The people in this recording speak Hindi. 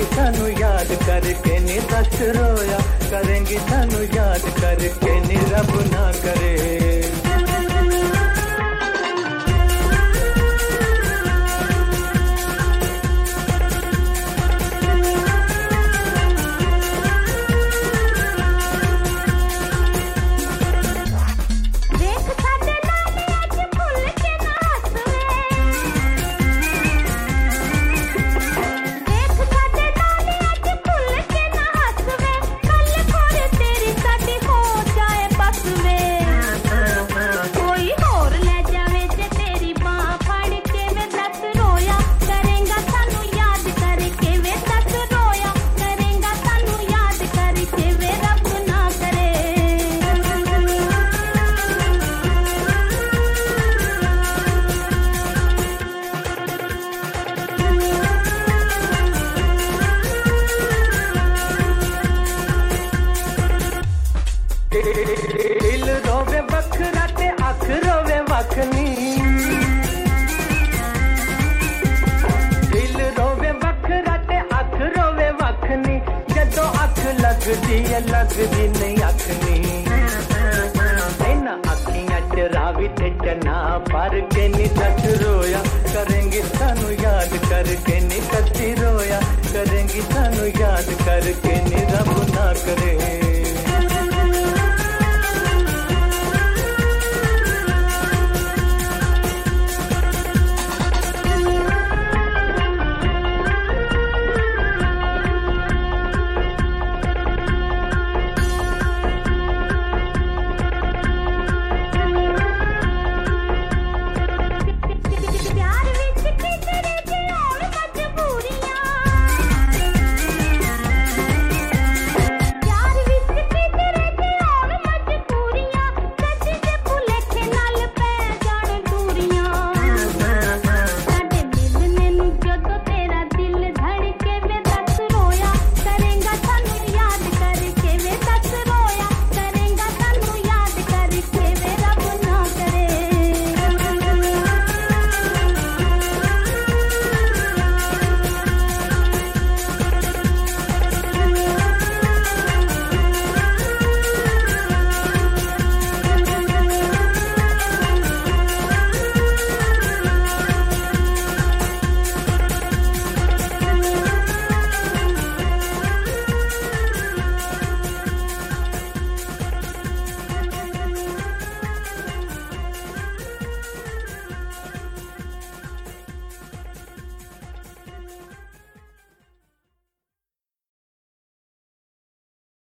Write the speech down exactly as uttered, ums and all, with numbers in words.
सानू याद करके नी दस रोया, करेंगी सानू याद करके नी रब ना करे। दिल रोवे बखरा ते अख रोवे वखनी, दिल रोवे बखरा ते अख रोवे वखनी, जदों अख लगदी है लगदी नहीं अखनी। इन्हां अखियां च रावी ते चना भर के नी दस रोया, करेंगी सानू याद करके नी कदी रोया, करेंगी सानू याद करके नी रब ना करे।